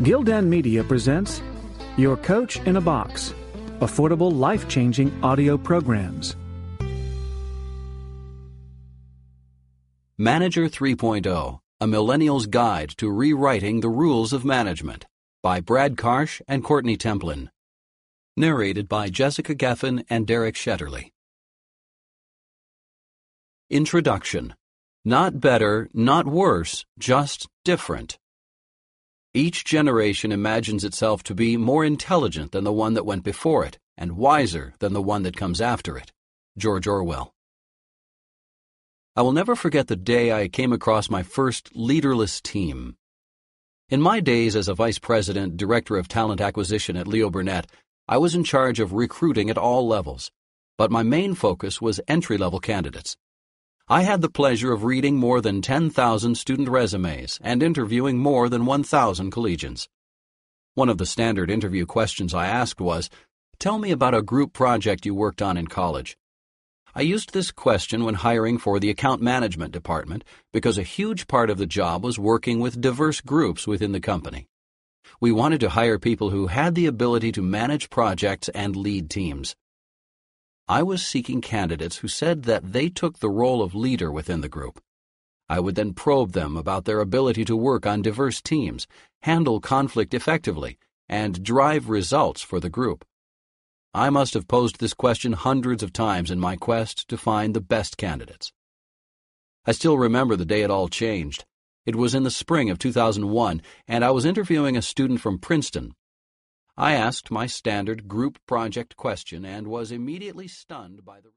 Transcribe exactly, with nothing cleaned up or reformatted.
Gildan Media presents Your Coach in a Box, affordable, life-changing audio programs. Manager three point oh, A Millennial's Guide to Rewriting the Rules of Management by Brad Karsh and Courtney Templin. Narrated by Jessica Geffen and Derek Shetterly. Introduction. Not better, not worse, just different. Each generation imagines itself to be more intelligent than the one that went before it, and wiser than the one that comes after it. George Orwell. I will never forget the day I came across my first leaderless team. In my days as a vice president, director of talent acquisition at Leo Burnett, I was in charge of recruiting at all levels, but my main focus was entry-level candidates. I had the pleasure of reading more than ten thousand student resumes and interviewing more than one thousand collegians. One of the standard interview questions I asked was, "Tell me about a group project you worked on in college." I used this question when hiring for the account management department because a huge part of the job was working with diverse groups within the company. We wanted to hire people who had the ability to manage projects and lead teams. I was seeking candidates who said that they took the role of leader within the group. I would then probe them about their ability to work on diverse teams, handle conflict effectively, and drive results for the group. I must have posed this question hundreds of times in my quest to find the best candidates. I still remember the day it all changed. It was in the spring of two thousand one, and I was interviewing a student from Princeton. I asked my standard group project question and was immediately stunned by the